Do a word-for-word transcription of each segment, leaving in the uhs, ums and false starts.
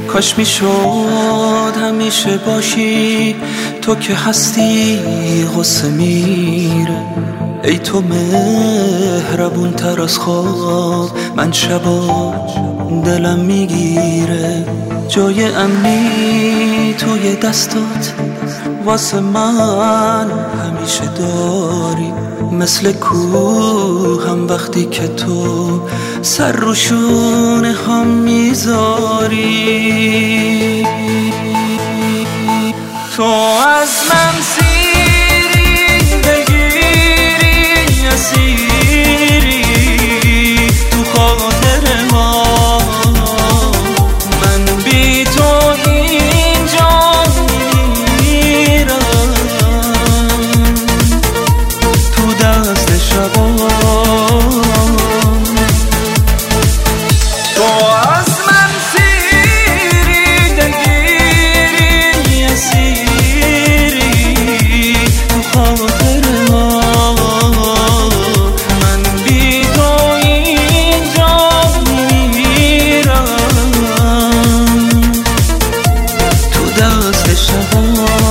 کاش میشد همیشه باشی، تو که هستی غصه میره. ای تو مهربون تر از خواب، من شبا دلم میگیره. جای امنی توی دستات واسه من همیشه داری، مثل کوهم وقتی که تو سر رو شونه هم میذاری. تو از من سیری بگیری اسیری تو خاطر ما، من بی تو اینجا میمیرم تو دست شبا. تو از من سیری دلگیری اسیری تو خاطر ما، من بی تو اینجا میمیرم تو دست شبا.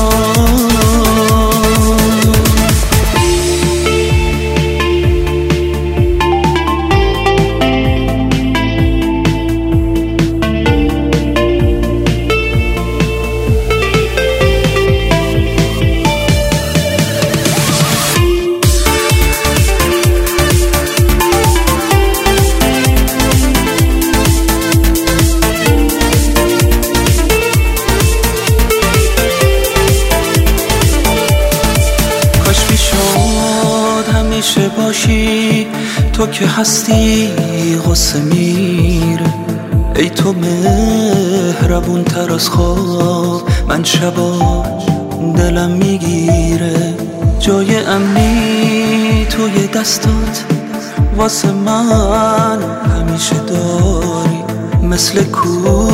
همیشه باشی، تو که هستی غصه میره. ای تو مهربون تر از خواب، من شبا دلم میگیره. جای امنی توی دستات واسه من همیشه داری، مثل کو